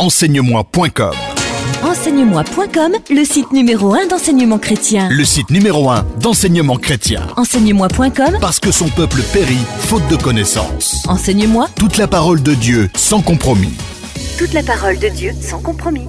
Enseigne-moi.com. Enseigne-moi.com, le site numéro 1 d'enseignement chrétien. Le site numéro 1 d'enseignement chrétien. Enseigne-moi.com, Parce que son peuple périt faute de connaissances. Enseigne-moi. Toute la parole de Dieu sans compromis. Toute la parole de Dieu sans compromis.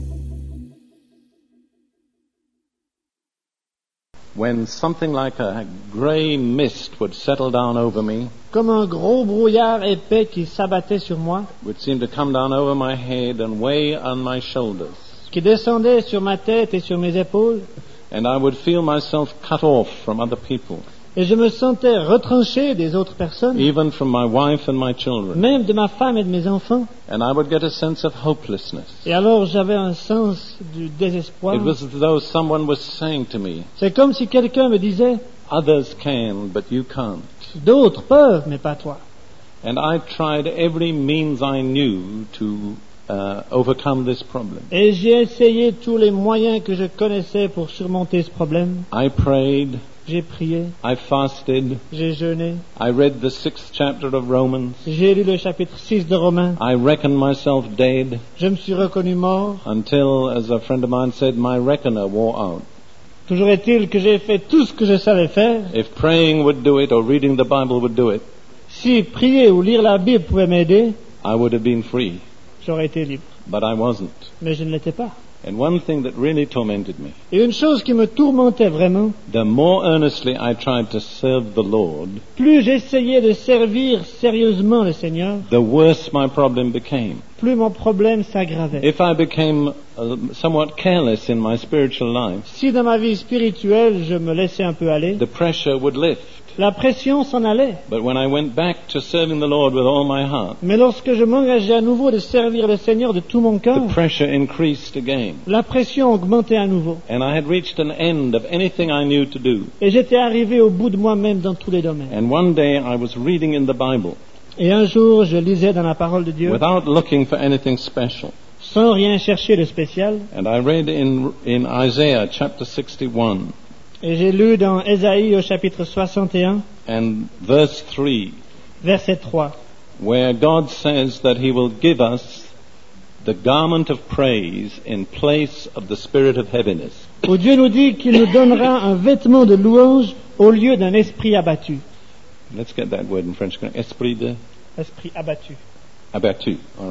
When something like a grey mist would settle down over me, Comme un gros brouillard épais qui s'abattait sur moi, would seem to come down over my head and weigh on my shoulders, qui descendait sur ma tête et sur mes épaules, and I would feel myself cut off from other people, et je me sentais retranché des autres personnes, even from my wife and my children, même de ma femme et de mes enfants. and I would get a sense of hopelessness. Et alors j'avais un sens du désespoir. It was as though someone was saying to me, C'est comme si quelqu'un me disait, others can, but you can't. d'autres peuvent, mais pas toi. And I tried every means I knew to overcome this problem. Et j'ai essayé tous les moyens que je connaissais pour surmonter ce problème. I prayed, J'ai prié, I fasted, j'ai jeûné, I read the 6th chapter of Romans, j'ai lu le chapitre 6 de Romains. I reckoned myself dead Je me suis reconnu mort. until, as a friend of mine said, my reckoner wore out. Toujours est-il que j'ai fait tout ce que je savais faire. If praying would do it or reading the Bible would do it, Si prier ou lire la Bible pouvait m'aider, I would have been free. j'aurais été libre. But I wasn't. Mais je ne l'étais pas. And one thing that really tormented me, Et une chose qui me tourmentait vraiment, the more earnestly I tried to serve the Lord, plus j'essayais de servir sérieusement le Seigneur, the worse my problem became. plus mon problème s'aggravait. If I became somewhat careless in my spiritual life, Si dans ma vie spirituelle, je me laissais un peu aller, the pressure would lift. la pression s'en allait. But when I went back to serving the Lord with all my heart, Mais lorsque je m'engageais à nouveau de servir le Seigneur de tout mon cœur, the pressure increased again. la pression augmentait à nouveau. And I had reached an end of anything I knew to do. Et j'étais arrivé au bout de moi-même dans tous les domaines. And one day I was reading in the Bible Et un jour, je lisais dans la parole de Dieu, without looking for anything special. sans rien chercher de spécial. And I read in Isaiah chapter 61 Et j'ai lu dans Ésaïe au chapitre 61, and verse 3, verset 3, where God says that He will give us the garment of praise in place of the spirit of heaviness. où Dieu nous dit qu'il nous donnera un vêtement de louange au lieu d'un esprit abattu. Let's get that word in French. Esprit de Esprit abattu. abattu. All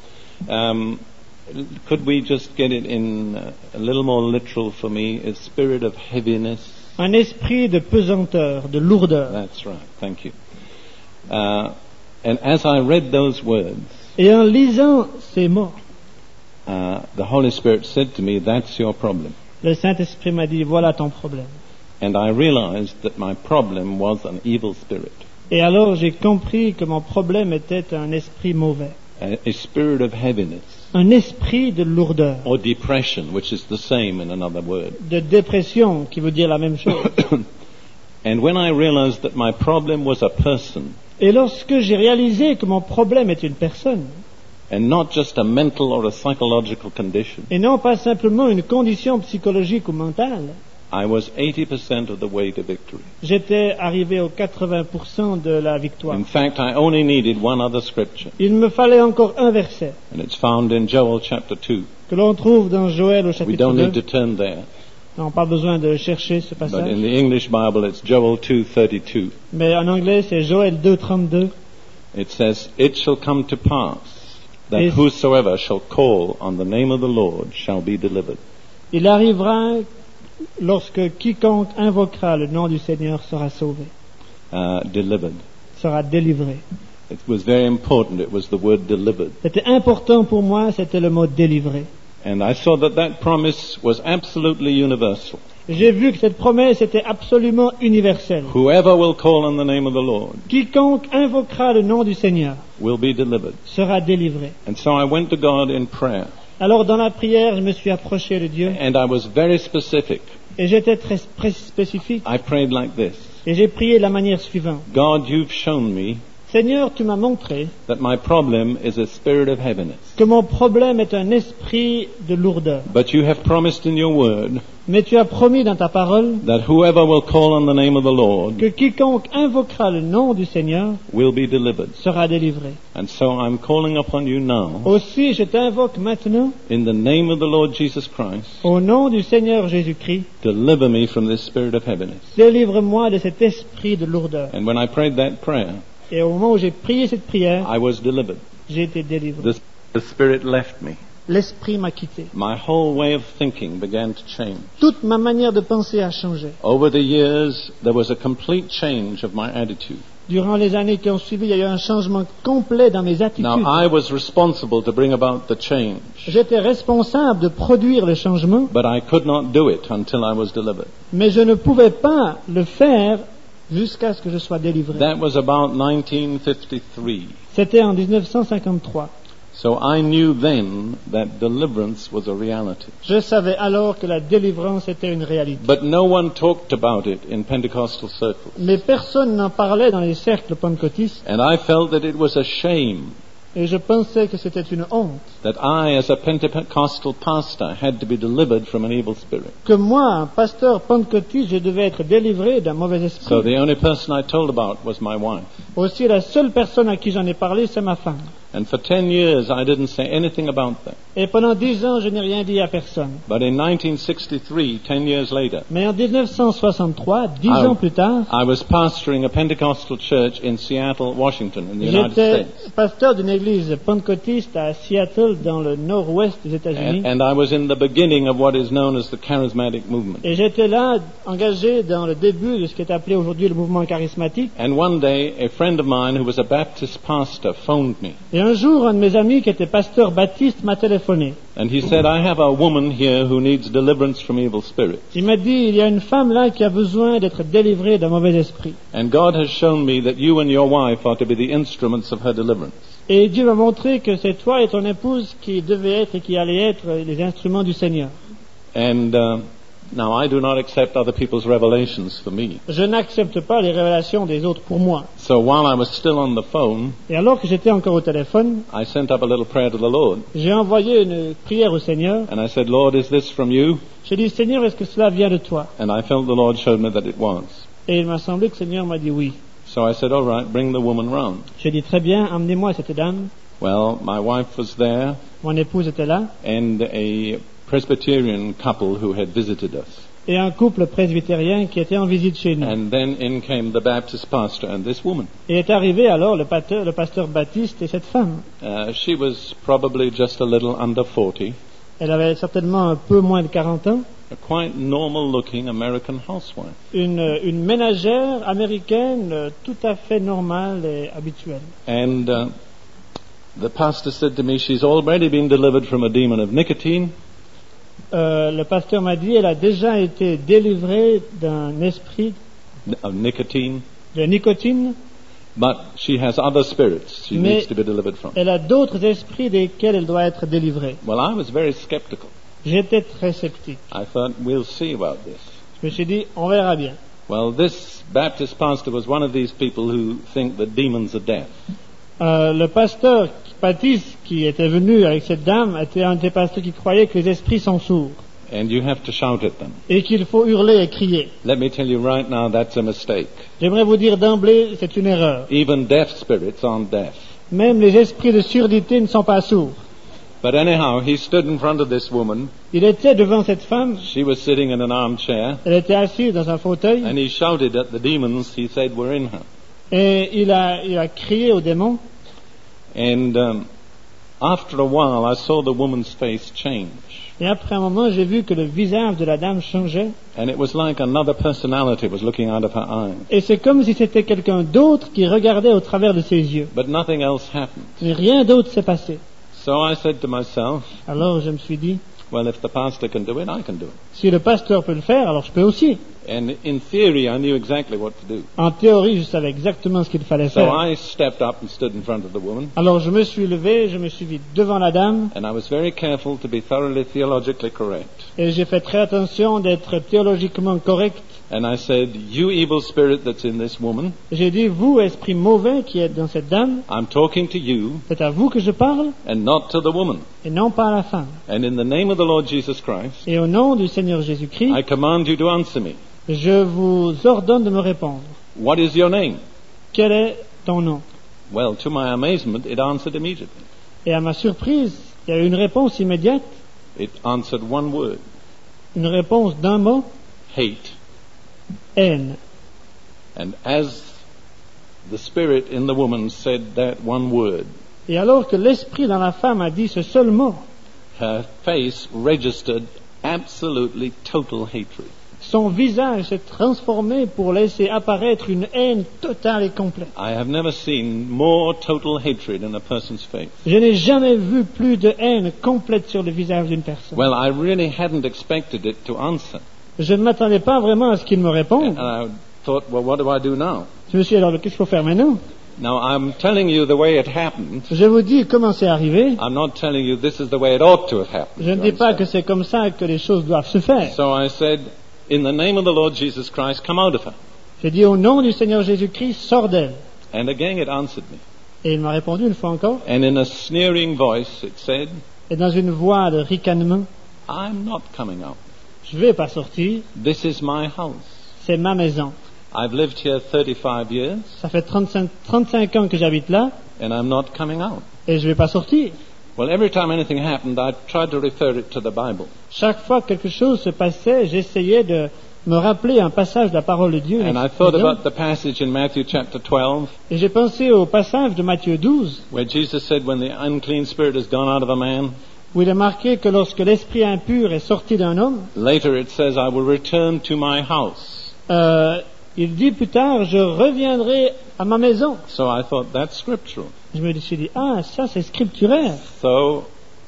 right. Could we just get it in a little more literal for me? A spirit of heaviness. Un esprit de pesanteur, de lourdeur. That's right. Thank you. And as I read those words, Et en lisant ces mots, the Holy Spirit said to me, "That's your problem." le Saint-Esprit m'a dit, voilà ton problème. And I realized that my problem was an evil spirit, Et alors j'ai compris que mon problème était un esprit mauvais. a spirit of heaviness Un esprit de lourdeur, or depression, which is the same in another word. de dépression, qui veut dire la même chose. And when I realized that my problem was a person Et lorsque j'ai réalisé que mon problème est une personne, and not just a mental or a psychological condition, et non pas simplement une condition psychologique ou mentale, I was 80% of the way to victory. j'étais arrivé aux 80% de la victoire. In fact, I only needed one other scripture, Il me fallait encore un verset and it's found in Joel chapter 2. que l'on trouve dans Joël au We chapitre don't 2. need to turn there, Non, pas besoin de chercher ce but passage. in the English Bible it's Joel 2:32. Mais en anglais, c'est Joël 2:32. It says, "It shall come to pass that Yes. whosoever shall call on the name of the Lord shall be delivered." Il arrivera lorsque quiconque invoquera le nom du Seigneur sera sauvé, Delivered. sera délivré. It was very important. It was the word delivered. C'était important pour moi, c'était le mot délivré. And I saw that that promise was absolutely universal. J'ai vu que cette promesse était absolument universelle. Whoever will call on the name of the Lord Quiconque invoquera le nom du Seigneur will be delivered. sera délivré. And so I went to God in prayer, Alors dans la prière, je me suis approché de Dieu and I was very specific. et j'étais très spécifique I prayed like this: et j'ai prié de la manière suivante. God, you've shown me Seigneur, tu m'as montré that my problem is a spirit of heaviness. que mon problème est un esprit de lourdeur. But you have promised in your word Mais tu as promis dans ta parole that whoever will call on the name of the Lord que quiconque invoquera le nom du Seigneur will be delivered. sera délivré. And so I'm calling upon you now, Aussi, je t'invoque maintenant, in the name of the Lord Jesus Christ, au nom du Seigneur Jésus-Christ, deliver me from this spirit of heaviness. délivre-moi de cet esprit de lourdeur. And when I prayed that prayer, Et au moment où j'ai prié cette prière, I was delivered. j'ai été délivré. The spirit left me. L'esprit m'a quitté. My whole way of thinking began to change. Toute ma manière de penser a changé. Over the years, there was a complete change of my attitude. Durant les années qui ont suivi, il y a eu un changement complet dans mes attitudes. Now, I was responsible to bring about the change, J'étais responsable de produire le changement, but I could not do it until I was delivered. mais je ne pouvais pas le faire jusqu'à ce que je sois délivré. That was about 1953. C'était en 1953. So I knew then that deliverance was a reality. Je savais alors que la délivrance était une réalité. But no one talked about it in Pentecostal circles. Mais personne n'en parlait dans les cercles pentecôtistes, And I felt that it was a shame et je pensais que c'était une honte that I, as a Pentecostal pastor, had to be delivered from an evil spirit. que moi, un pasteur pentecôtiste, je devais être délivré d'un mauvais So esprit. the only person I told about was my wife. Aussi, la seule personne à qui j'en ai parlé, c'est ma femme. And for 10 years, I didn't say anything about that. Et pendant 10 ans, je n'ai rien dit à personne. But in 1963, 10 years later, Mais en 1963, 10 Ah. ans plus tard, I was pastoring a Pentecostal church in Seattle, Washington, in the United j'étais States. pasteur d'une église pentecôtiste à Seattle, dans le nord-ouest des États-Unis. And I was in the beginning of what is known as the charismatic movement. Et j'étais là, engagé dans le début de ce qui est appelé aujourd'hui le mouvement charismatique. And one day, a friend of mine who was a Baptist pastor phoned me. Et un jour, un de mes amis qui était pasteur baptiste m'a téléphoné. And he said, I have a woman here who needs deliverance from evil spirits. Il m'a dit, il y a une femme là qui a besoin d'être délivrée d'un mauvais esprit. And God has shown me that you and your wife are to be the instruments of her deliverance. Et Dieu m'a montré que c'est toi et ton épouse qui devaient être et qui allaient être les instruments du Seigneur. And now I do not accept other people's revelations for me. Je n'accepte pas les révélations des autres pour moi. So while I was still on the phone, Et alors que j'étais encore au téléphone, I sent up a little prayer to the Lord. j'ai envoyé une prière au Seigneur. And I said, Lord, is this from you? J'ai dit, Seigneur, est-ce que cela vient de toi? And I felt the Lord showed me that it was. Et il m'a semblé que le Seigneur m'a dit oui. So I said, all right, bring the woman round. J'ai dit, très bien, emmenez-moi cette dame. Well, my wife was there Mon épouse était là. and a Presbyterian couple who had visited us. Et un couple presbytérien qui était en visite chez nous. And then in came the Baptist pastor and this woman. Et est arrivé alors le pasteur baptiste et cette femme. She was probably just a little under 40, Elle avait certainement un peu moins de 40 ans. a quite normal looking American housewife. Une ménagère américaine tout à fait normale et habituelle. And the pastor said to me, she's already been delivered from a demon of nicotine. Le pasteur m'a dit, elle a déjà été délivrée d'un esprit Of nicotine, de nicotine, but she has other spirits she Mais- needs to be delivered from. elle a d'autres esprits desquels elle doit être délivrée. Well, I was very skeptical. J'étais très sceptique. I thought, we'll see about this. Je me suis dit, on verra bien. Well, this Baptist pastor was one of these people who think that demons are deaf. Le pasteur baptiste qui était venu avec cette dame était un des pasteurs qui croyait que les esprits sont sourds And you have to shout at them. et qu'il faut hurler et crier. Let me tell you right now, that's a mistake. J'aimerais vous dire d'emblée, c'est une erreur. Even deaf spirits aren't deaf. Même les esprits de surdité ne sont pas sourds. But anyhow, he stood in front of this woman. Il était devant cette femme, She was sitting in an armchair. elle était assise dans un fauteuil And he shouted at the demons. He said, we're in her. et il a crié aux démons. And after a while, I saw the woman's face change. Et après un moment, j'ai vu que le visage de la dame changeait. And it was like another personality was looking out of her eyes. Et c'est comme si c'était quelqu'un d'autre qui regardait au travers de ses yeux. But nothing else happened. Et rien d'autre s'est passé. So I said to myself, Alors je me suis dit, well, if the pastor can do it, I can do it. si le pasteur peut le faire, alors je peux aussi. And in theory, I knew exactly what to do. En théorie, je savais exactement ce qu'il fallait So faire. I stepped up and stood in front of the woman. Alors je me suis levé, je me suis mis devant la dame And I was very careful to be thoroughly theologically correct. et j'ai fait très attention d'être théologiquement correct. And I said, you evil spirit that's in this woman, J'ai dit, vous, esprit mauvais qui êtes dans cette dame, I'm talking to you c'est à vous que je parle and not to the woman. et non pas à la femme. And in the name of the Lord Jesus Christ, Et au nom du Seigneur Jésus-Christ, I command you to answer me. je vous ordonne de me répondre. What is your name? Quel est ton nom? Well, to my amazement, it answered immediately. Et à ma surprise, il y a eu une réponse immédiate, It answered one word, une réponse d'un mot, hate. haine. And as the spirit in the woman said that one word, Et alors que l'esprit dans la femme a dit ce seul mot, her face registered absolutely total hatred. son visage s'est transformé pour laisser apparaître une haine totale et complète. I have never seen more total hatred in a person's face. Je n'ai jamais vu plus de haine complète sur le visage d'une personne. Well, I really hadn't expected it to answer. Je ne m'attendais pas vraiment à ce qu'il me réponde. And I thought, well, what do I do now? Je me suis dit, alors, qu'est-ce qu'il faut faire maintenant? Now, I'm telling you the way it happened. Je vous dis comment c'est arrivé. I'm not telling you this is the way it ought to have happened. Je ne dis pas que c'est comme ça que les choses doivent se faire. So I said, in the name of the Lord Jesus Christ, come out of her. J'ai dit, au nom du Seigneur Jésus-Christ, sors d'elle. And again it answered me. Et il m'a répondu une fois encore. And in a sneering voice it said, Et dans une voix de ricanement, I'm not coming out. je ne vais pas sortir. This is my house. C'est ma maison. I've lived here 35 years Ça fait 35 ans que j'habite là. and I'm not coming out. Et je ne vais pas sortir. Well, every time anything happened, I tried to refer it to the Bible. Chaque fois que quelque chose se passait, j'essayais de me rappeler un passage de la parole de Dieu. And I thought about the passage in Matthew chapter 12 Et j'ai pensé au passage de Matthieu 12, where Jesus said, when the unclean spirit has gone out of a man, où il est marqué que lorsque l'esprit impur est sorti d'un homme, later it says, I will return to my house. il dit plus tard, je reviendrai à ma maison. So I thought, that's scriptural. Je me suis dit, ah, ça c'est scripturaire. So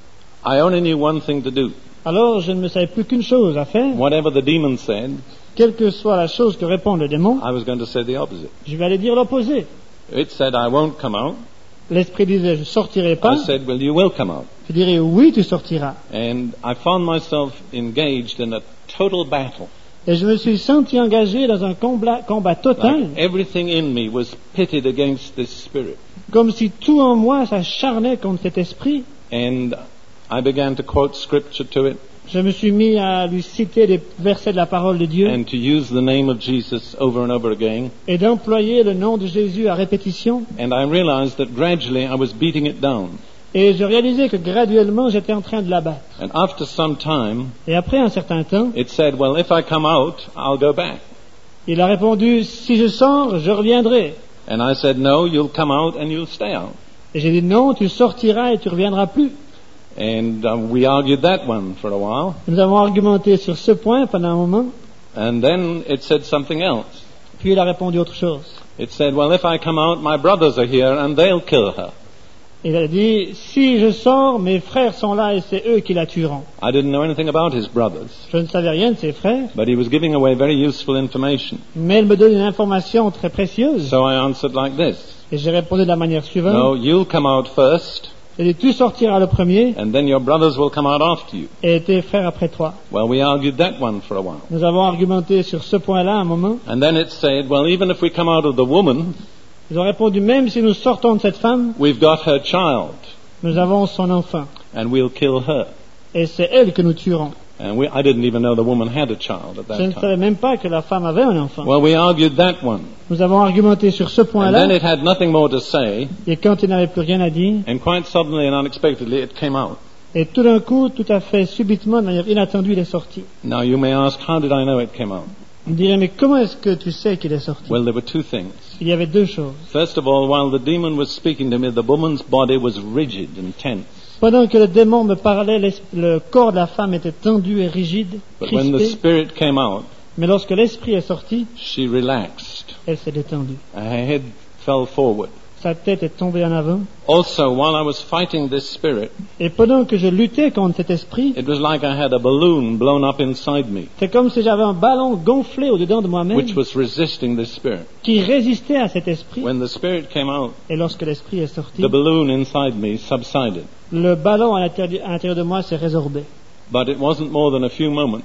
I only knew one thing to do. Alors je ne me savais plus qu'une chose à faire. Whatever the demon said, Quelle que soit la chose que répond le démon, I was going to say the opposite. je vais aller dire l'opposé. It said, I won't come out. L'esprit disait, je sortirai pas. I said, well, you will come out. Je dirais, oui, tu sortiras. And I found myself engaged in a total battle. Et je me suis senti engagé dans un combat total, Like everything in me was pitted against this spirit. comme si tout en moi s'acharnait contre cet esprit. And I began to quote scripture to it Je me suis mis à lui citer des versets de la parole de Dieu and to use the name of Jesus over and over again. et d'employer le nom de Jésus à répétition. And I realized that gradually I was beating it down. Et je réalisais que graduellement j'étais en train de l'abattre. And after some time, Et après un certain temps, it said, well, if I come out, I'll go back. il a répondu, si je sors, je reviendrai. And I said, no, you'll come out and you'll stay out. Et j'ai dit, non, tu sortiras et tu reviendras plus. And we argued that one for a while. Nous avons argumenté sur ce point pendant un moment, And then it said something else. puis il a répondu autre chose. It said, well, if I come out, my brothers are here and they'll kill her. Il a dit, si je sors, mes frères sont là et c'est eux qui la tueront. I didn't know anything about his brothers, Je ne savais rien de ses frères, but he was giving away very useful information. mais il me donne une information très précieuse. So I answered like this. Et j'ai répondu de la manière No, suivante. you'll come out first, J'ai dit, tu sortiras le premier and then your brothers will come out after you. et tes frères après toi. Well, we argued that one for a while. Nous avons argumenté sur ce point-là un moment. And then it said, well, even if we come out of the woman, Ils ont répondu, même si nous sortons de cette femme, we've got her child, nous avons son enfant. and we'll kill her. Et c'est elle que nous tuerons. And I didn't even know the woman had a child at Je ne that savais time. même pas que la femme avait un enfant. Well, we argued that one. Nous avons argumenté sur ce And then point-là. it had nothing more to say, Et quand il n'avait plus rien à dire, and quite suddenly and unexpectedly it came out. et tout d'un coup, tout à fait subitement, de manière inattendue, il est sorti. Now you may ask, how did I know it came out? On dirait, mais comment est-ce que tu sais qu'il est sorti? Well, there were two things. Il y avait deux choses. First of all, while the demon was speaking to me, the woman's body was rigid and tense. Pendant que le démon me parlait, le corps de la femme était tendu et rigide, But when the crispé. spirit came out, Mais lorsque l'esprit est sorti, she relaxed. elle s'est détendue. Her head fell forward. Sa tête est tombée en avant. Also, while I was fighting this spirit, Et pendant que je luttais contre cet esprit, it was like I had a balloon blown up inside me, c'est comme si j'avais un ballon gonflé au-dedans de moi-même which was resisting this spirit. qui résistait à cet esprit. When the spirit came out, Et lorsque l'esprit est sorti, the balloon inside me subsided. le ballon à l'intérieur de moi s'est résorbé. But it wasn't more than a few moments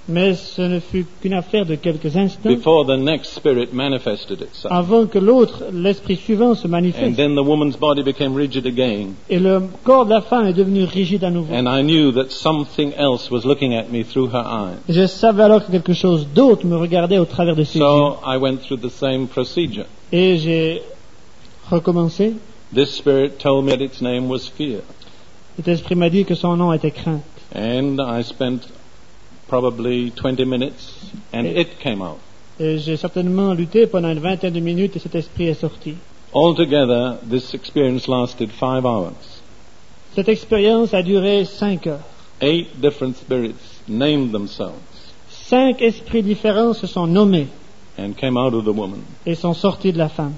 Mais ce ne fut qu'une affaire de quelques instants before the next spirit manifested itself. avant que l'esprit suivant se And manifeste. then the woman's body became rigid again. Et le corps de la femme est devenu rigide à nouveau. And I knew that something else was looking at me through her eyes. Et je savais alors que quelque chose d'autre me regardait au travers de ses yeux. So I went through the same procedure. Et j'ai recommencé. This spirit told me that its name was fear. Cet esprit m'a dit que son nom était crainte. And I spent probably 20 minutes and it came out. Et j'ai certainement lutté pendant une vingtaine de minutes et cet esprit est sorti. Altogether, this experience lasted 5 hours. Cette expérience a duré 5 heures. 8 different spirits named themselves 5 esprits différents se sont nommés and came out of the woman. et sont sortis de la femme.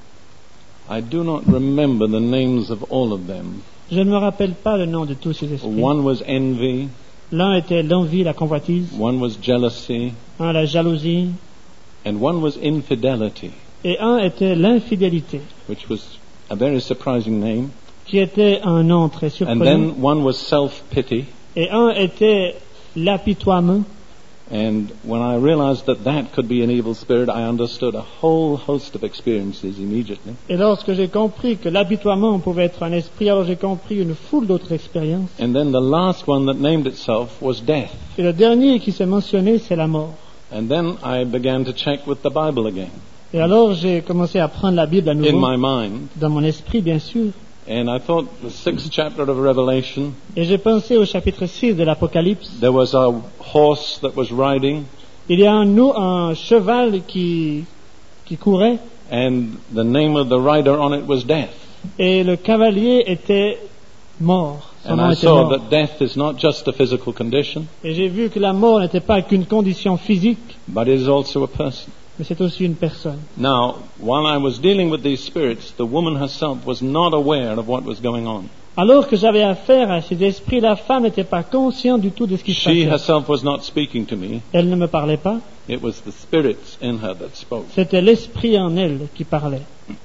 I do not remember the names of all of them. Je ne me rappelle pas le nom de tous ces esprits. One was envy, L'un était l'envie, la convoitise. one was jealousy, Un, la jalousie. and one was infidelity, Et un était l'infidélité, which was a very surprising name. qui était un nom très And surprenant. then one was self-pity. Et un était l'apitoiement. And when I realized that that could be an evil spirit, I understood a whole host of experiences immediately. Et lorsque j'ai compris que l'apitoiement pouvait être un esprit, alors j'ai compris une foule d'autres expériences. And then the last one that named itself was death. Et le dernier qui s'est mentionné, c'est la mort. And then I began to check with the Bible again, Et alors j'ai commencé à prendre la Bible à in nouveau, my mind. dans mon esprit bien sûr. And I thought the 6th chapter of Revelation, Et j'ai pensé au chapitre 6 de l'Apocalypse. there was a horse that was riding, Il y a un cheval qui courait and the name of the rider on it was Death. et le cavalier était mort. Son And nom I était saw mort. that death is not just a physical condition, Et j'ai vu que la mort n'était pas qu'une condition physique, but it is also a person. mais c'est aussi une personne. Now, while I was dealing with these spirits, the woman herself was not aware of what was going on. Alors que j'avais affaire à ces esprits, la femme n'était pas consciente du tout de ce qui se She passait. herself was not speaking to me. Elle ne me parlait pas, It was the spirits in her that spoke. c'était l'esprit en elle qui parlait.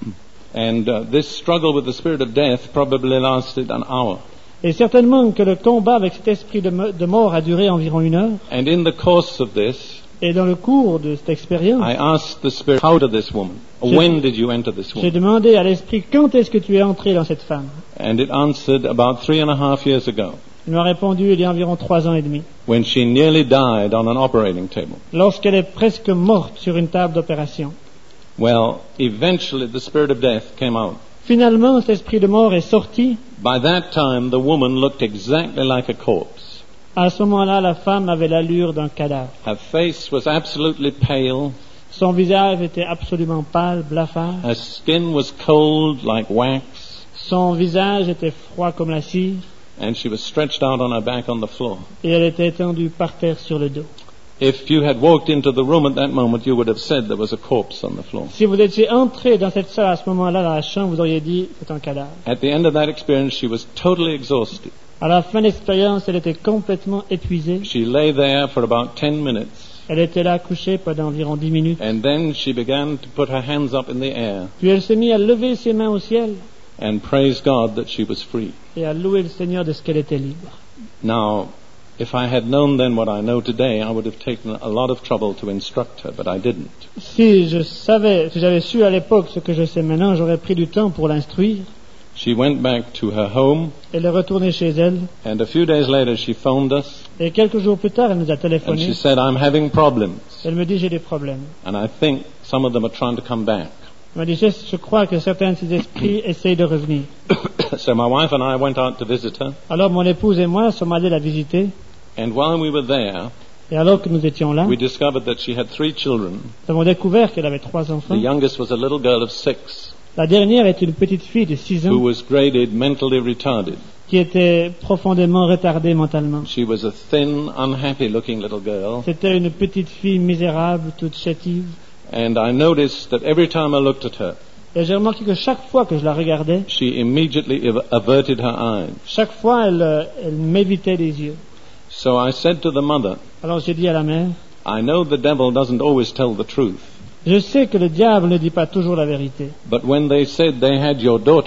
And this struggle with the spirit of death probably lasted an hour. Et certainement que le combat avec cet esprit de mort a duré environ 1 heure. And in the course of this, Et dans le cours de cette expérience, I asked the spirit, how did this woman? When did you enter this j'ai woman? demandé à l'esprit, quand est-ce que tu es entré dans cette femme? And it answered about 3.5 years ago, Il m'a répondu il y a environ 3 ans et demi, when she nearly died on an operating table. lorsqu'elle est presque morte sur une table d'opération. Well, eventually the spirit of death came out. Finalement, cet esprit de mort est sorti. By that time, the woman looked exactly like a corpse. À ce moment-là, la femme avait l'allure d'un cadavre. Her face was absolutely pale. Son visage était absolument pâle, blafard. Her skin was cold like wax. Son visage était froid comme la cire. And she was stretched out on her back on the floor. Et elle était étendue par terre sur le dos. If you had walked into the room at that moment, you would have said there was a corpse on the floor. Si vous étiez entré dans cette salle à ce moment-là, dans la chambre, vous auriez dit, c'est un cadavre. At the end of that experience, she was totally exhausted. À la fin de l'expérience, elle était complètement épuisée. She lay there for about 10 minutes. Elle était là couchée pendant environ 10 minutes. And then she began to put her hands up in the air Puis elle s'est mise à lever ses mains au ciel and praise God that she was free. et à louer le Seigneur de ce qu'elle était libre. Now, if I had known then what I know today, I would have taken a lot of trouble to instruct her, but I didn't. Si j'avais su à l'époque ce que je sais maintenant, j'aurais pris du temps pour l'instruire. She went back to her home, Elle est retournée chez elle. and a few days later she phoned us, Et quelques jours plus tard, elle nous a and téléphoné. she said, I'm having problems, Elle me dit, j'ai des problèmes. and I think some of them are trying to come back. Elle m'a dit, je crois que certains de ces esprits essayent de revenir. So my wife and I went out to visit her, Alors mon épouse et moi sommes allés la visiter. and while we were there, Et alors que nous étions là, we discovered that she had 3 children. nous avons découvert qu'elle avait 3 enfants. The youngest was a little girl of 6 La dernière est une petite fille de 6 who ans was graded mentally retarded. qui était profondément retardée mentalement. She was a thin, unhappy-looking little girl, C'était une petite fille misérable, toute chétive. and I noticed that every time I looked at her, Et j'ai remarqué que chaque fois que je la regardais, she immediately averted her eyes. chaque fois elle m'évitait les yeux. So I said to the mother, Alors j'ai dit à la mère, I know the devil doesn't always tell the truth, je sais que le diable ne dit pas toujours la vérité. but when they said they had your daughter,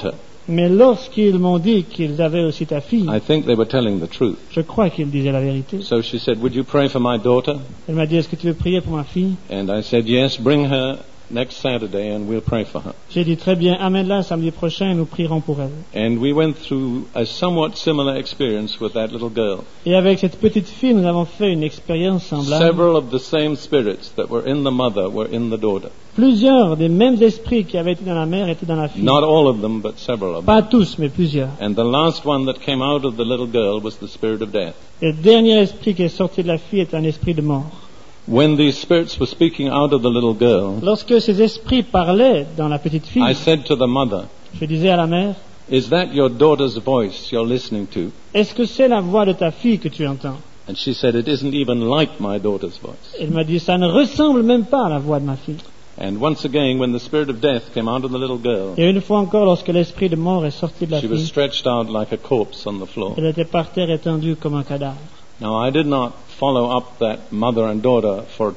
Mais lorsqu'ils m'ont dit qu'ils avaient aussi ta fille, I think they were telling the truth. je crois qu'ils disaient la vérité. So she said, would you pray for my daughter? Elle m'a dit, est-ce que tu veux prier pour ma fille? And I said, yes, bring her next Saturday and we'll pray for her. J'ai dit, très bien, amène-la samedi prochain et nous prierons pour elle. And we went through a somewhat similar experience with that little girl. Et avec cette petite fille, nous avons fait une expérience semblable. Several of the same spirits that were in the mother were in the daughter. Plusieurs des mêmes esprits qui avaient été dans la mère étaient dans la fille. Not all of them, but several of them. Pas tous, mais plusieurs. And the last one that came out of the little girl was the spirit of death. Et le dernier esprit qui est sorti de la fille est un esprit de mort. When these spirits were speaking out of the little girl, Lorsque ces esprits parlaient dans la petite fille, I said to the mother, je disais à la mère, is that your daughter's voice you're listening to? est-ce que c'est la voix de ta fille que tu entends? And she said, it isn't even like my daughter's voice. Elle m'a dit, ça ne ressemble même pas à la voix de ma fille. And once again, when the spirit of death came out of the little girl, Et une fois encore, lorsque l'esprit de mort est sorti de la she was fille, stretched out like a corpse on the floor. elle était par terre étendue comme un cadavre. Now, I did not follow up that mother and daughter for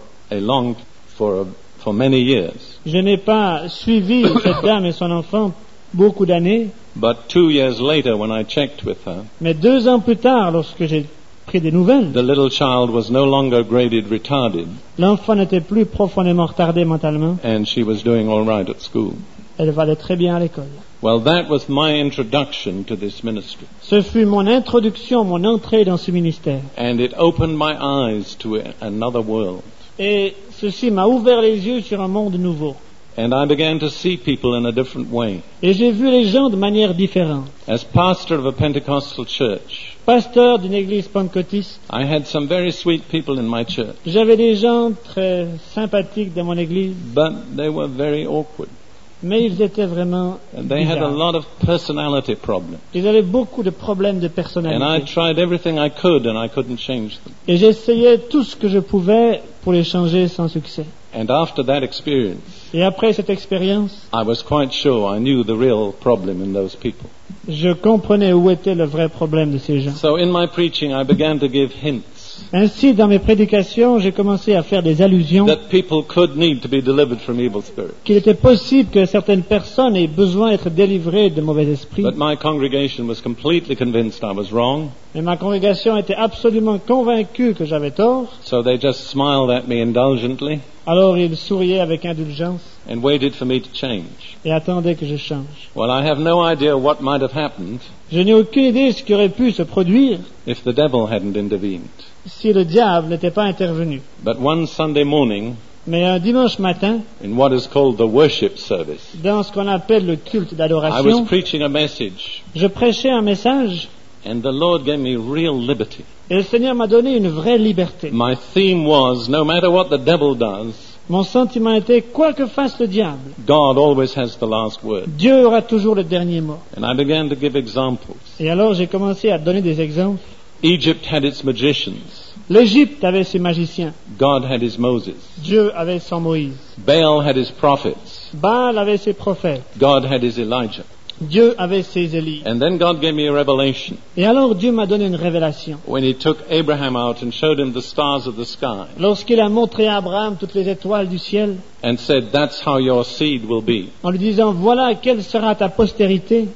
many years. Je n'ai pas suivi cette dame et son enfant beaucoup d'années, But 2 years later, when I checked with her, mais 2 ans plus tard, lorsque j'ai pris des nouvelles, the little child was no longer graded retarded, l'enfant n'était plus profondément retardé mentalement, and she was doing all right at school. elle allait très bien à l'école. Well, that was my introduction to this ministry. Ce fut mon introduction, mon entrée dans ce ministère. And it opened my eyes to another world. Et ceci m'a ouvert les yeux sur un monde nouveau. And I began to see people in a different way. Et j'ai vu les gens de manière différente. As pastor of a Pentecostal church, Pasteur d'une église pentecôtiste, I had some very sweet people in my church, j'avais des gens très sympathiques dans mon église, but they were very awkward. mais ils étaient vraiment And they had a bizarres. lot of personality problems. Ils avaient beaucoup de problèmes de And I personnalité. tried everything I could and I couldn't change them. Et j'essayais tout ce que je pouvais pour les changer sans succès. And after that experience, Et après cette expérience, I was quite sure I knew the real problem in those people. je comprenais où était le vrai problème de ces gens. So in my preaching, I began to give hints Ainsi, dans mes prédications, j'ai commencé à faire des allusions that people could need to be delivered from evil spirits. qu'il était possible que certaines personnes aient besoin d'être délivrées de mauvais esprits. But my congregation was completely convinced I was wrong, Mais ma congrégation était absolument convaincue que j'avais tort. so they just smiled at me indulgently Alors ils souriaient avec indulgence and waited for me to change. et attendaient que je change. Well, I have no idea what might have happened Je n'ai aucune idée de ce qui aurait pu se produire if the devil hadn't intervened. si le diable n'était pas intervenu. But one Sunday morning, Mais un dimanche matin, in what is called the worship service, dans ce qu'on appelle le culte I was d'adoration, preaching a message, je prêchais un message and the Lord gave me real liberty. et le Seigneur m'a donné une vraie liberté. My theme was, no matter what the devil does, Mon sentiment était, quoi que fasse le diable, God always has the last word. Dieu aura toujours le dernier mot. And I began to give examples. Et alors j'ai commencé à donner des exemples. Egypt had its magicians. L'Égypte avait ses magiciens. God had his Moses. Dieu avait son Moïse. Baal had his prophets. Baal avait ses prophètes. God had his Elijah. Dieu avait ses Élie. And then God gave me a revelation Et alors Dieu m'a donné une révélation. when he took Abraham out and showed him the stars of the sky Lorsqu'il a montré à Abraham toutes les étoiles du ciel, and said, that's how your seed will be. en lui disant, voilà quelle sera ta postérité,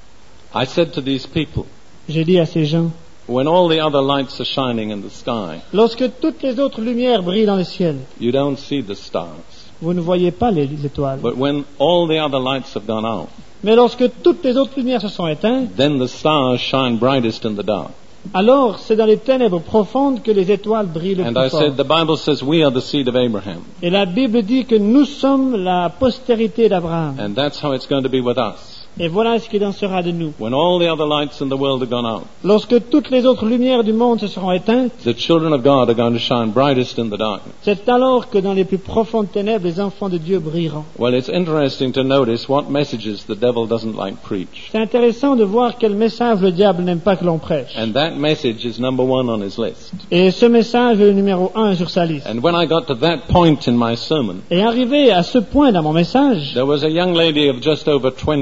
I said to these people, j'ai dit à ces gens, when all the other lights are shining in the sky, lorsque toutes les autres lumières brillent dans le ciel, you don't see the stars. vous ne voyez pas les étoiles. But when all the other lights have gone out, Mais lorsque toutes les autres lumières se sont éteintes, then the stars shine brightest in the dark. alors c'est dans les ténèbres profondes que les étoiles brillent le And plus I fort. said, the Bible says we are the seed of Abraham. Et la Bible dit que nous sommes la postérité d'Abraham. And that's how it's going to be with us. Et voilà ce qu'il en sera de nous. When all the other lights in the world have gone out, Lorsque toutes les autres lumières du monde se seront éteintes, the children of God are going to shine brightest in the darkness. c'est alors que dans les plus profondes ténèbres, les enfants de Dieu brilleront. Well, it's interesting to notice what messages the devil doesn't like preach. C'est intéressant de voir quel message le diable n'aime pas que l'on prêche. And that message is number one on his list. Et ce message est le numéro 1 sur sa liste. And when I got to that point in my sermon, Et arrivé à ce point dans mon message, there was a young lady of just over 20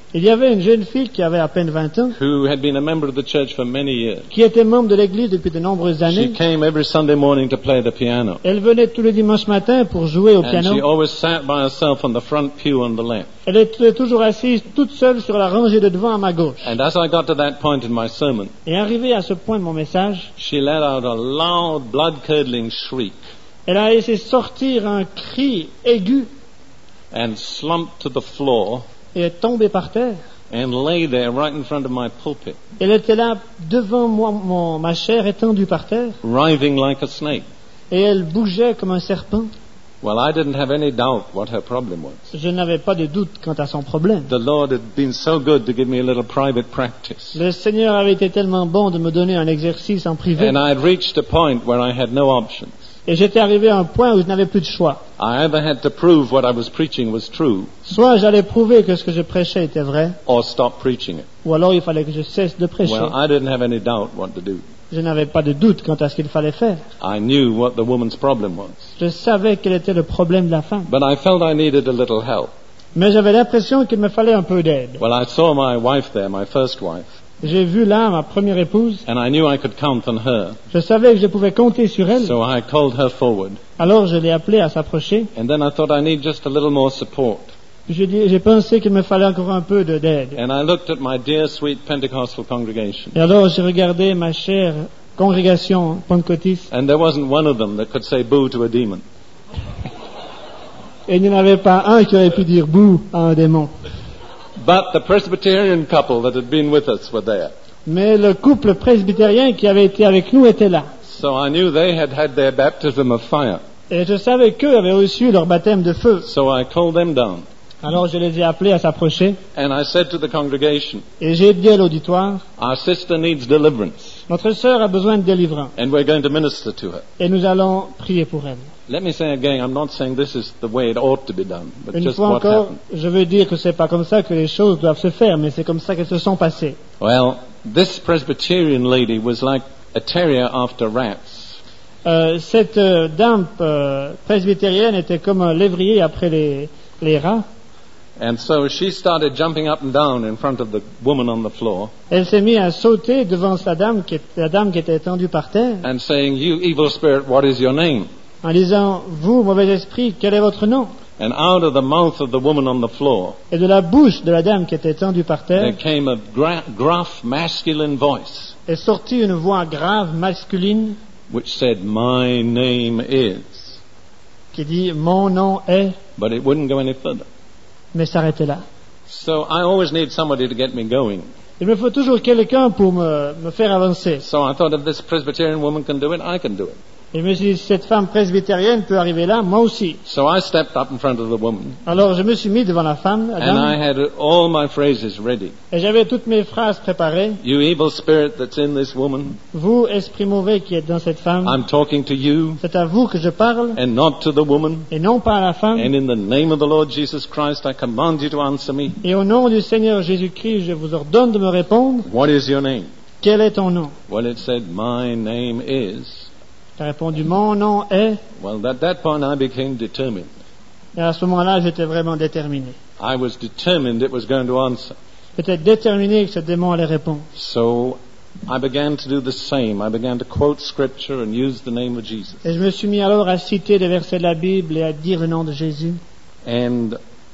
Il y avait une jeune fille qui avait à peine 20 ans, who had been a member of the church for many years. qui était membre de l'église depuis de nombreuses She années. came every Sunday morning to play the piano. Elle venait tous les dimanches matins pour jouer au And she piano. always sat by herself on the front pew on the left. Elle était toujours assise toute seule sur la rangée de devant à ma gauche. And as I got to that point in my sermon, Et arrivée à ce point de mon message, she let out a loud, blood-curdling shriek elle a laissé sortir un cri aigu and slumped to the floor et est tombée par terre. and lay there right in front of my pulpit, Elle était là devant moi, ma chair étendue par terre, writhing like a snake. et elle bougeait comme un serpent. Well, I didn't have any doubt what her problem was. Je n'avais pas de doute quant à son problème. The Lord had been so good to give me a little private practice. Le Seigneur avait été tellement bon de me donner un exercice en privé. And I had reached a point where I had no options. Et j'étais arrivé à un point où je n'avais plus de choix. I either had to prove what I was preaching was true Soit j'allais prouver que ce que je prêchais était vrai, or stop preaching it. ou alors il fallait que je cesse de prêcher. Well, I didn't have any doubt what to do. Je n'avais pas de doute quant à ce qu'il fallait faire. I knew what the woman's problem was. Je savais quel était le problème de la femme. But I felt I needed a little help. Mais j'avais l'impression qu'il me fallait un peu d'aide. Well, I saw my wife there, my first wife, J'ai vu là ma première épouse. and I knew I could count on her. Je savais que je pouvais compter sur elle. So I called her forward. Alors je l'ai appelée à s'approcher. And then I thought I need just a little more support. J'ai pensé qu'il me fallait encore un peu d'aide. And I looked at my dear, sweet Pentecostal congregation. Et alors j'ai regardé ma chère congrégation pentecôtiste. And there wasn't one of them that could say boo to a demon. Et il n'y en avait pas un qui aurait pu dire bouh à un démon. But the Presbyterian couple that had been with us were there. Mais le couple presbytérien qui avait été avec nous était là. So I knew they had had their baptism of fire. Et je savais qu'eux avaient reçu leur baptême de feu. So I called them down. Alors je les ai appelés à s'approcher. And I said to the congregation, Et j'ai dit à l'auditoire, our sister needs deliverance. notre sœur a besoin de délivrance. And we're going to minister to her. Et nous allons prier pour elle. Let me say again, I'm not saying this is the way it ought to be done, but Une just fois what encore, happened. je veux dire que c'est pas comme ça que les choses doivent se faire, mais c'est comme ça qu'elles se sont passées. Well, this Presbyterian lady was like a terrier after rats. Cette dame presbytérienne était comme un lévrier après les rats. And so she started jumping up and down in front of the woman on the floor Elle s'est mise à sauter devant la dame qui était étendue par terre, and saying, you evil spirit, what is your name? en disant, vous, mauvais esprit, quel est votre nom? And out of the mouth of the woman on the floor, Et de la bouche de la dame qui était étendue par terre there came a gruff masculine voice est sortie une voix grave, masculine, which said, my name is. qui dit, mon nom est, But it wouldn't go any further. mais s'arrêtait là. So I always need somebody to get me going. Il me faut toujours quelqu'un pour me faire avancer. So I thought if this Presbyterian woman can do it, I can do it. Et je me suis dit, si cette femme presbytérienne peut arriver là, moi aussi. So I stepped up in front of the woman Alors je me suis mis devant la femme, la and I dame, had all my phrases ready. et j'avais toutes mes phrases préparées. You evil spirit that's in this woman, Vous, esprit mauvais qui êtes dans cette femme, I'm talking to you c'est à vous que je parle, and not to the woman. et non pas à la femme. And in the name of the Lord Jesus Christ, I command you to answer me. Et au nom du Seigneur Jésus-Christ, je vous ordonne de me répondre. What is your name? Quel est ton nom? Well, it said, my name is. J'ai répondu, mon nom est. Well, at that point, I became determined. Et à ce moment-là, j'étais vraiment déterminé. I was determined it was going to answer. J'étais déterminé que ce démon allait répondre. So I began to do the same. I began to quote scripture and use the name of Jesus. Et je me suis mis alors à citer des versets de la Bible et à dire le nom de Jésus. And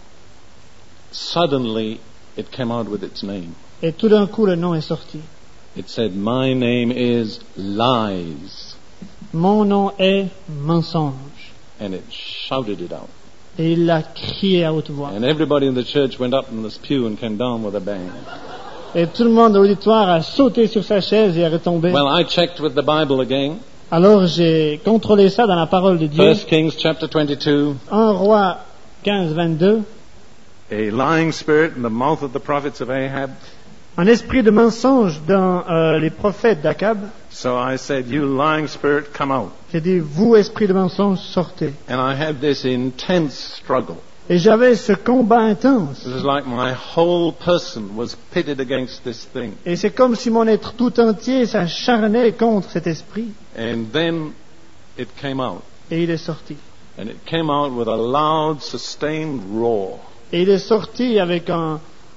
suddenly, it came out with its name. Et tout d'un coup, le nom est sorti. It said, my name is Lies. Mon nom est mensonge. And it shouted it out. Et il l'a crié à haute voix. And everybody in the church went up in this pew and came down with a bang. Et tout le monde de l'auditoire a sauté sur sa chaise et est retombé. Well, I checked with the Bible again. Alors j'ai contrôlé ça dans la parole de Dieu. 1 Kings chapter 22. 1 Roi 15, 22. A lying spirit in the mouth of the prophets of Ahab. Un esprit de mensonge dans les prophètes d'Akab. So I said, you lying spirit, come out. J'ai dit, vous, esprit de mensonge, sortez. And I had this intense struggle. Et j'avais ce combat intense. It was like my whole person was pitted against this thing. Et c'est comme si mon être tout entier s'acharnait contre cet esprit. And then it came out. Et il est sorti. And it came out with a loud, sustained roar. Et il est sorti avec un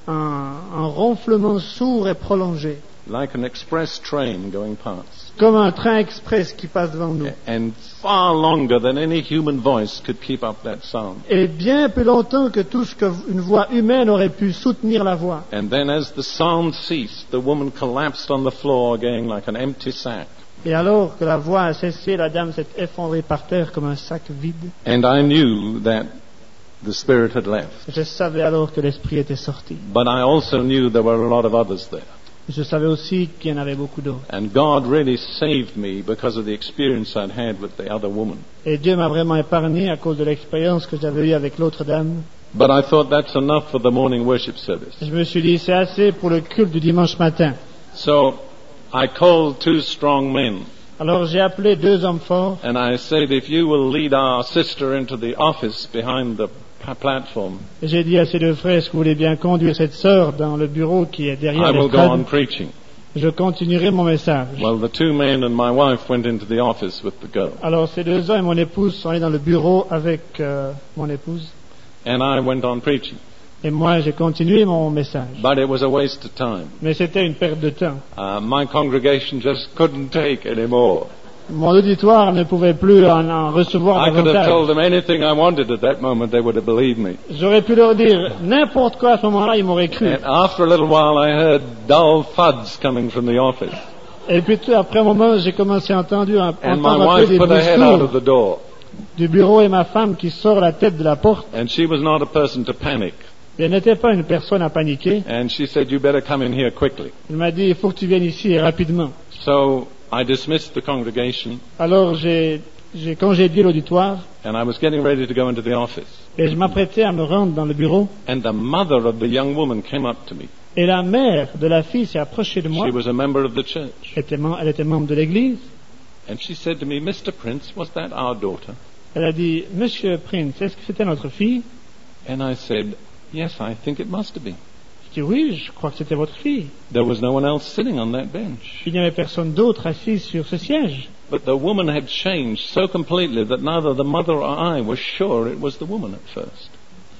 un ronflement sourd et prolongé, like an express train going past, comme un train express qui passe devant nous. and far longer than any human voice could keep up that sound. Et bien plus longtemps que tout ce qu'une voix humaine aurait pu soutenir la voix. And then as the sound ceased, the woman collapsed on the floor again like an empty sack. Et alors que la voix a cessé, la dame s'est effondrée par terre comme un sac vide. And I knew that the spirit had left. Je savais alors que l'esprit était sorti. But I also knew there were a lot of others there. Je savais aussi qu'il y en avait beaucoup d'autres. And God really saved me because of the experience I'd had with the other woman. Et Dieu m'a vraiment épargné à cause de l'expérience que j'avais eue avec l'autre dame. But I thought that's enough for the morning worship service. Je me suis dit, c'est assez pour le culte du dimanche matin. So I called 2 strong men. Alors j'ai appelé 2 hommes forts And I said, if you will lead our sister into the office behind the platform, et j'ai dit à ces 2 frères, est-ce que vous voulez bien conduire cette sœur dans le bureau qui est derrière I will go on l'estrade? preaching. Je continuerai mon message. Well, the 2 men and my wife went into the office with the girl. Alors ces 2 hommes et mon épouse sont allés dans le bureau avec mon épouse. And I went on preaching. Et moi j'ai continué mon message. But it was a waste of time. Mais c'était une perte de temps. My congregation just couldn't take anymore. Mon auditoire ne pouvait plus en recevoir I could have davantage. told them anything I wanted at that moment, they would have believed me. J'aurais pu leur dire n'importe quoi à ce moment-là, ils m'auraient cru. And after a little while, I heard dull thuds coming from the office. Et puis après un moment, j'ai commencé à entendre And my un peu wife des put her head out of bruits the door. du bureau et ma femme qui sort la tête de la porte. And she was not a person to panic. Et elle n'était pas une personne à paniquer. And she said, you better come in here quickly. Elle m'a dit, il faut que tu viennes ici et rapidement. So I dismissed the congregation, Alors j'ai congédié l'auditoire and I was getting ready to go into the office. et je m'apprêtais à me rendre dans le bureau. And the mother of the young woman came up to me. Et la mère de la fille s'est approchée de moi. She was a member of the church. Elle était membre de l'église. And she said to me, Mr. Prince, was that our daughter? Elle a dit, Monsieur Prince, est-ce que c'était notre fille? And I said, yes, I think it must have been. Je dis, oui, je crois que c'était votre fille. There was no one else sitting on that bench. Il n'y avait personne d'autre assis sur ce siège. But the woman had changed so completely that neither the mother or I were sure it was the woman at first.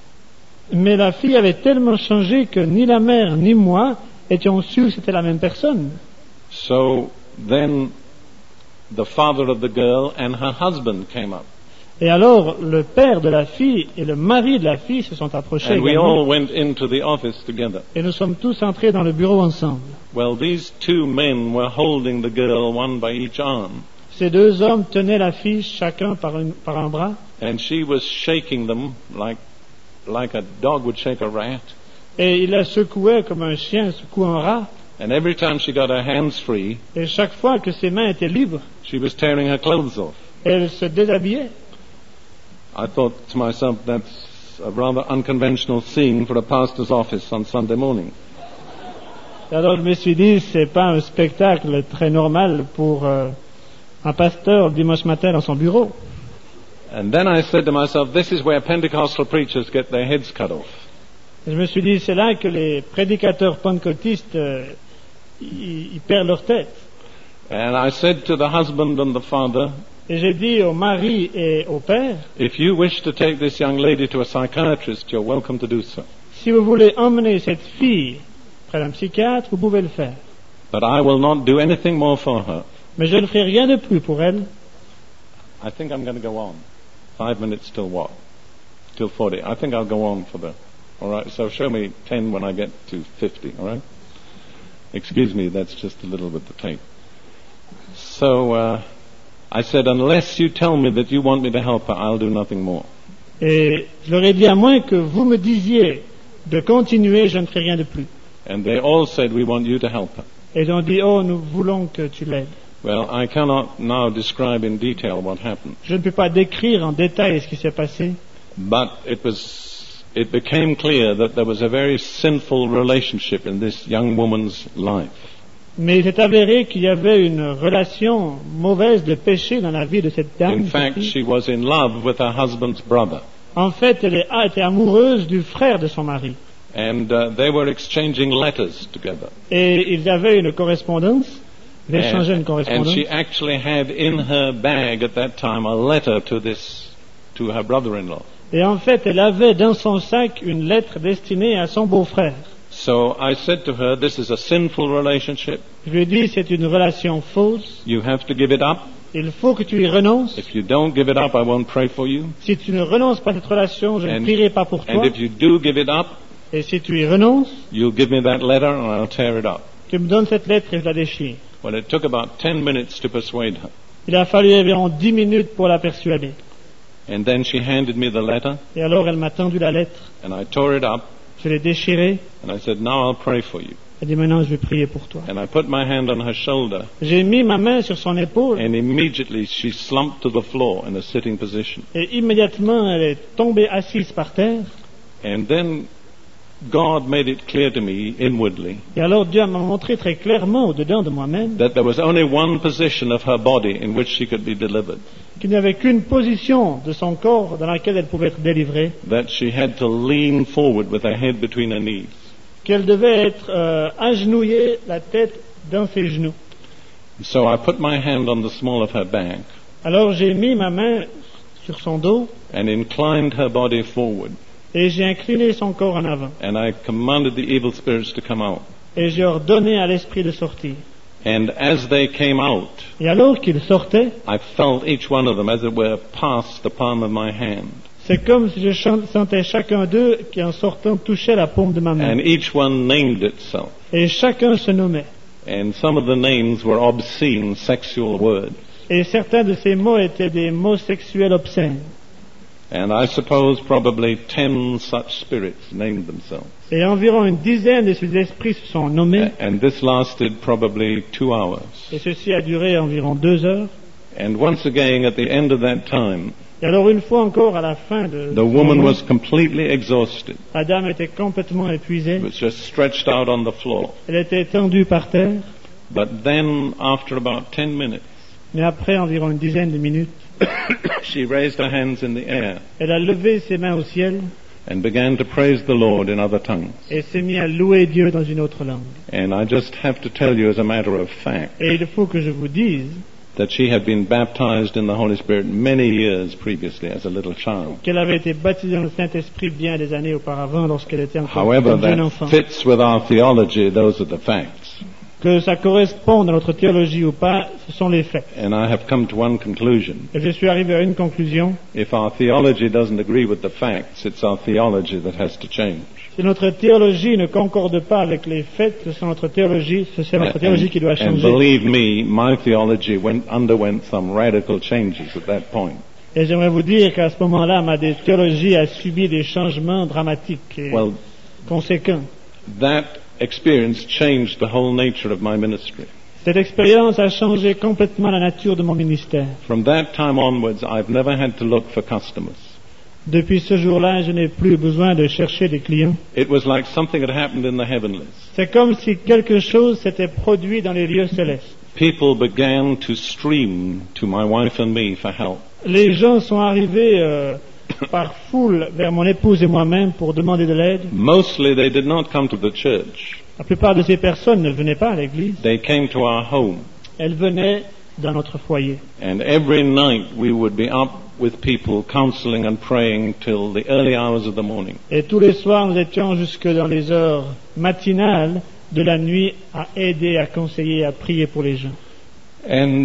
Mais la fille avait tellement changé que ni la mère ni moi étions sûrs que c'était la même personne. So then the father of the girl and her husband came up. Et alors, le père de la fille et le mari de la fille se sont approchés And we également. all went into the office together. Et nous sommes tous entrés dans le bureau ensemble. Well, these 2 men were holding the girl, one by each arm. Ces 2 hommes tenaient la fille chacun par un bras. And she was shaking them like a dog would shake a rat. Et il la secouait comme un chien secoue un rat. And every time she got her hands free, Et chaque fois que ses mains étaient libres, she was tearing her clothes off. elle se déshabillait. I thought to myself, that's a rather unconventional scene for a pastor's office on Sunday morning. Et alors je me suis dit, c'est pas un spectacle très normal pour un pasteur dimanche matin dans son bureau. And then I said to myself, this is where Pentecostal preachers get their heads cut off. Et je me suis dit, c'est là que les prédicateurs pentecôtistes ils perdent leur tête. And I said to the husband and the father, Et j'ai dit au mari et au père, if you wish to take this young lady to a psychiatrist, you're welcome to do so. si vous voulez emmener cette fille près d'un psychiatre, vous pouvez le faire. But I will not do anything more for her. Mais je ne ferai rien de plus pour elle. I think I'm going to go on. 5 minutes till what? Till 40. I think I'll go on for the... All right, so show me 10 when I get to 50, all right? Excuse me, that's just a little bit the tape. So I said, unless you tell me that you want me to help her, I'll do nothing more. Et je leur ai dit, à moins que vous me disiez de continuer, je ne ferai rien de plus. And they all said, we want you to help her. Et ils ont dit, oh, nous voulons que tu l'aides. Well, I cannot now describe in detail what happened, Je ne peux pas décrire en détail ce qui s'est passé, but it became clear that there was a very sinful relationship in this young woman's life. mais il s'est avéré qu'il y avait une relation mauvaise de péché dans la vie de cette dame. In fact, she was in love with her husband's brother. En fait, elle était amoureuse du frère de son mari. And they were exchanging letters together. Et ils avaient une correspondance, ils échangeaient une And correspondance. she actually had in her bag at that time a letter to her brother-in-law. Et en fait, elle avait dans son sac une lettre destinée à son beau-frère. So I said to her, this is a sinful relationship. Je lui ai dit, c'est une relation fausse. You have to give it up. Il faut que tu y renonces. If you don't give it up, I won't pray for you. Si tu ne renonces pas à cette relation, je ne prierai pas pour toi. And if you do give it up, Et si tu y renonces, you'll give me that letter and I'll tear it up. tu me donnes cette lettre et je la déchire. Well, it took about 10 minutes to persuade her. Il a fallu environ 10 minutes pour la persuader. And then she handed me the letter Et alors elle m'a tendu la lettre. and I tore it up Je l'ai déchirée. and I said, now I'll pray for you. Elle dit maintenant je vais prier pour toi. And I put my hand on her shoulder J'ai mis ma main sur son épaule and immediately she slumped to the floor in a sitting position. et immédiatement elle est tombée assise par terre. And then God made it clear to me inwardly Et alors Dieu m'a montré très clairement au-dedans de moi-même that there was only one position of her body in which she could be delivered, qu'il n'y avait qu'une position de son corps dans laquelle elle pouvait être délivrée, that she had to lean forward with her head between her knees. qu'elle devait être agenouillée, la tête dans ses genoux. So I put my hand on the small of her back Alors j'ai mis ma main sur son dos and inclined her body forward, et j'ai incliné son corps en avant. and I commanded the evil spirits to come out. Et j'ai ordonné à l'esprit de sortir. And as they came out, Et alors qu'il sortait, I felt each one of them, as it were, pass the palm of my hand. c'est comme si je sentais chacun d'eux qui en sortant touchait la paume de ma main. And each one named itself. Et chacun se nommait. And some of the names were obscene sexual words. Et certains de ces mots étaient des mots sexuels obscènes. And I suppose probably 10 such spirits named themselves. Et environ une dizaine de ces esprits se sont nommés. And this lasted probably 2 hours. Et ceci a duré environ 2 heures. And once again, at the end of that time, Et alors une fois encore, à la fin de the woman was completely exhausted. la dame était complètement épuisée. Was just stretched out on the floor. Elle était étendue par terre. But then, after about 10 minutes, Mais après environ une dizaine de minutes, she raised her hands in the air elle a levé ses mains au ciel and began to praise the Lord in other tongues. et s'est mise à louer Dieu dans une autre langue. And I just have to tell you as a matter of fact Et il faut que je vous dise that she had been baptized in the Holy Spirit many years previously as a little child. qu'elle avait été baptisée dans le Saint-Esprit bien des années auparavant lorsqu'elle était encore However, un jeune that enfant. fits with our theology, those are the facts. Que ça corresponde à notre théologie ou pas, ce sont les faits. And I have come to one conclusion. Et je suis arrivé à une conclusion. If our theology doesn't agree with the facts, it's our theology that has to change. Si notre théologie ne concorde pas avec les faits, c'est notre théologie qui doit And changer. believe me, my theology underwent some radical changes at that point. Et j'aimerais vous dire qu'à ce moment-là, ma théologie a subi des changements dramatiques et Well, conséquents. that experience changed the whole nature of my ministry. Cette expérience a changé complètement la nature de mon ministère. From that time onwards, I've never had to look for customers. Depuis ce jour-là, je n'ai plus besoin de chercher des clients. It was like something had happened in the heavenlies. C'est comme si quelque chose s'était produit dans les lieux célestes. People began to stream to my wife and me for help. Les gens sont arrivés par foule vers mon épouse et moi-même pour demander de l'aide. Mostly they did not come to the church. La plupart de ces personnes ne venaient pas à l'église. They came to our home. Elles venaient dans notre foyer. And every night we would be up with people counseling and praying till the early hours of the morning. Et tous les soirs, nous étions jusque dans les heures matinales de la nuit à aider, à conseiller, à prier pour les gens. And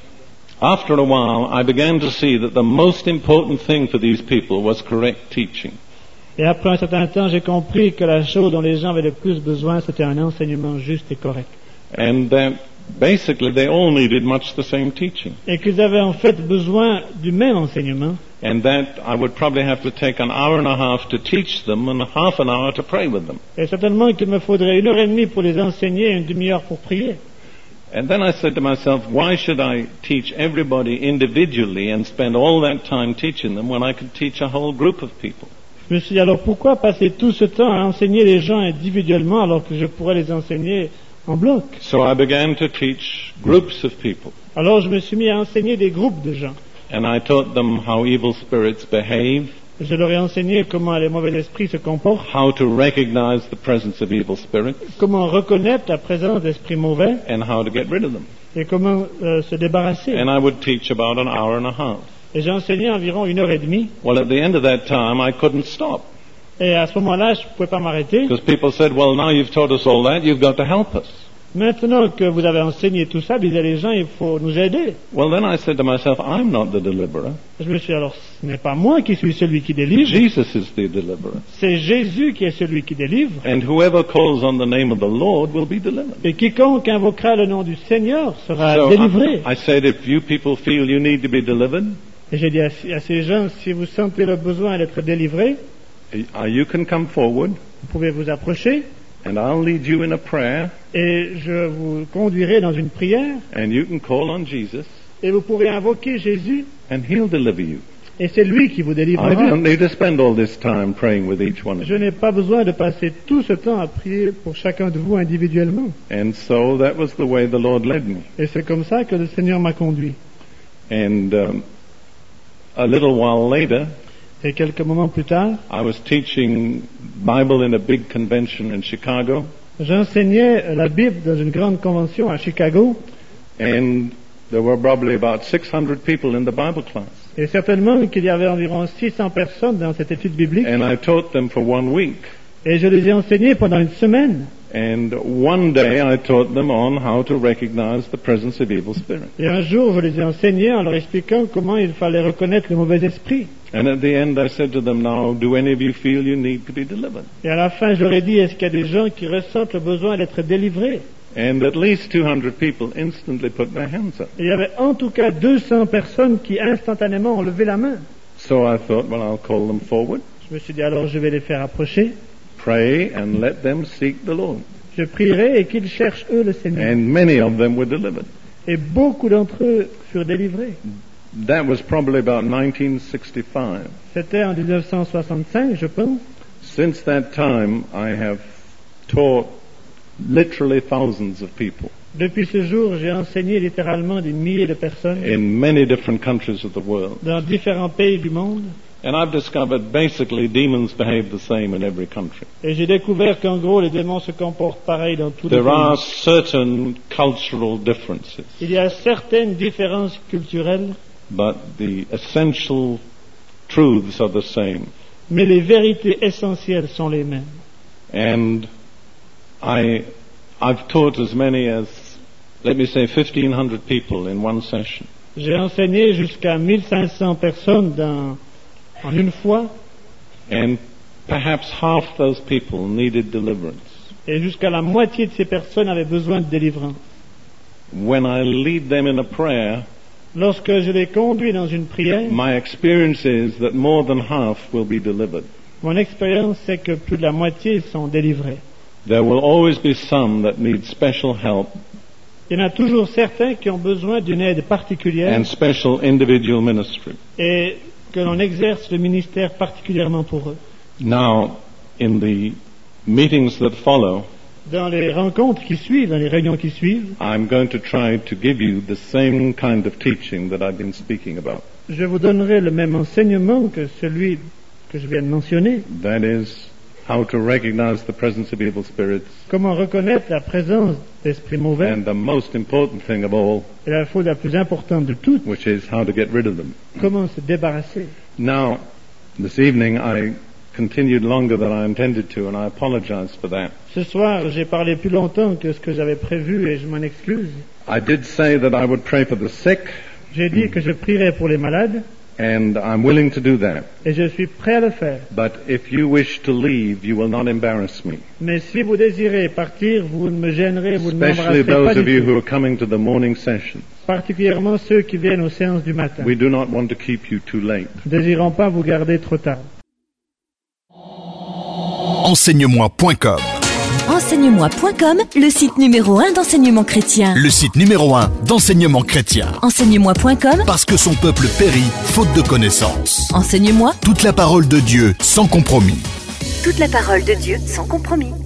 after a while, I began to see that the most important thing for these people was correct teaching. Et après un certain temps, j'ai compris que la chose dont les gens avaient le plus besoin, c'était un enseignement juste et correct. And that basically they all needed much the same teaching. Et qu'ils avaient en fait besoin du même enseignement. And that I would probably have to take an hour and a half to teach them and half an hour to pray with them. Et certainement qu'il me faudrait 1h30 pour les enseigner et 1/2 pour prier. And then I said to myself, why should I teach everybody individually and spend all that time teaching them when I could teach a whole group of people? Je me suis dit, alors pourquoi passer tout ce temps à enseigner les gens individuellement alors que je pourrais les enseigner en bloc? So I began to teach groups of people. Alors je me suis mis à enseigner des groupes de gens. And I taught them how evil spirits behave, Je leur ai enseigné comment les mauvais esprits se comportent, how to recognize the presence of evil spirits, comment reconnaître la présence d'esprits mauvais and how to get rid of them. et comment se débarrasser. And I would teach about an hour and a half. Et j'ai enseigné environ 1h30. Well, at the end of that time, I couldn't stop. Et à ce moment-là, je ne pouvais pas m'arrêter. Because people said, well, now you've taught us all that, you've got to help us. Maintenant que vous avez enseigné tout ça, disaient les gens, il faut nous aider. Well, then I said to myself, I'm not the deliverer. Je me suis dit, alors, ce n'est pas moi qui suis celui qui délivre, Jesus is the deliverer. c'est Jésus qui est celui qui délivre. And whoever calls on the name of the Lord will be delivered. Et quiconque invoquera le nom du Seigneur sera So délivré. I said, if you people feel you need to be delivered, Et j'ai dit à ces gens, si vous sentez le besoin d'être délivrés, you can come forward vous pouvez vous approcher and I'll lead you in a prayer et je vous conduirai dans une prière and you can call on Jesus et vous pourrez invoquer Jésus and he'll deliver you. et c'est lui qui vous I délivrera. don't need to spend all this time praying with each one of Je you. n'ai pas besoin de passer tout ce temps à prier pour chacun de vous individuellement. And so that was the way the Lord led me. Et c'est comme ça que le Seigneur m'a conduit. And a little while later, Et quelques moments plus tard, I was teaching Bible in a big convention in Chicago, j'enseignais la Bible dans une grande convention à Chicago. and there were probably about 600 people in the Bible class. Et certainement qu'il y avait environ 600 personnes dans cette étude biblique. And I taught them for 1 week. Et je les ai enseignés pendant une semaine. And one day I taught them on how to recognize the presence of evil spirits. Et un jour, je les ai enseignés en leur expliquant comment il fallait reconnaître le mauvais esprit. And at the end I said to them, now, do any of you feel you need to be delivered? Et à la fin, je leur ai dit, est-ce qu'il y a des gens qui ressentent le besoin d'être délivrés? And at least 200 people instantly put their hands up. Et il y avait en tout cas 200 personnes qui instantanément ont levé la main. So I thought, well, I'll call them forward, Je me suis dit, alors je vais les faire approcher. pray, and let them seek the Lord. Je prierai et qu'ils cherchent eux le Seigneur. And many of them were delivered. Et beaucoup d'entre eux furent délivrés. That was probably about 1965. C'était en 1965, je pense. Since that time, I have taught literally thousands of people Depuis ce jour, j'ai enseigné littéralement des milliers de personnes in many different countries of the world. dans différents pays du monde. And I've discovered basically demons behave the same in every country. Et j'ai découvert qu'en gros, les démons se comportent pareil dans tous les There are pays. certain cultural differences, Il y a certaines différences culturelles, but the essential truths are the same. mais les vérités essentielles sont les mêmes. And I've taught as many as, let me say, 1,500 people in one session. J'ai enseigné jusqu'à 1500 personnes en une fois, And perhaps half those people needed deliverance. et jusqu'à la moitié de ces personnes avaient besoin de délivrance. When I lead them in a prayer, Lorsque je les conduis dans une prière, my experience is that more than half will be delivered. mon expérience c'est que plus de la moitié sont délivrés. There will always be some that need special help Il y en a toujours certains qui ont besoin d'une aide particulière and special individual ministry. et que l'on exerce le ministère particulièrement pour eux. Now, in the meetings that follow, Dans les rencontres qui suivent, dans les réunions qui suivent, I'm going to try to give you the same kind of teaching that I've been speaking about. je vous donnerai le même enseignement que celui que je viens de mentionner. That is, how to recognize the presence of evil spirits, Comment reconnaître la présence d'esprits mauvais and the most important thing of all, et la faute la plus importante de toutes, which is how to get rid of them. comment se débarrasser. Now, this evening I continued longer than I intended to, and I apologize for that. Ce soir, j'ai parlé plus longtemps que ce que j'avais prévu et je m'en excuse. I did say that I would pray for the sick, J'ai dit que je prierais pour les malades and I'm willing to do that. et je suis prêt à le faire. But if you wish to leave, you will not embarrass me. Mais si vous désirez partir, vous ne me gênerez, vous ne Especially m'embrasserez pas those of du you who tout. are coming to the morning session. Particulièrement ceux qui viennent aux séances du matin. We do not want to keep you too late. Ne désirons pas vous garder trop tard. Enseigne-moi.com. Enseigne-moi.com, le site numéro 1 d'enseignement chrétien. Le site numéro 1 d'enseignement chrétien. Enseigne-moi.com, Parce que son peuple périt faute de connaissances. enseigne-moi Toute la parole de Dieu sans compromis. toute la parole de Dieu sans compromis.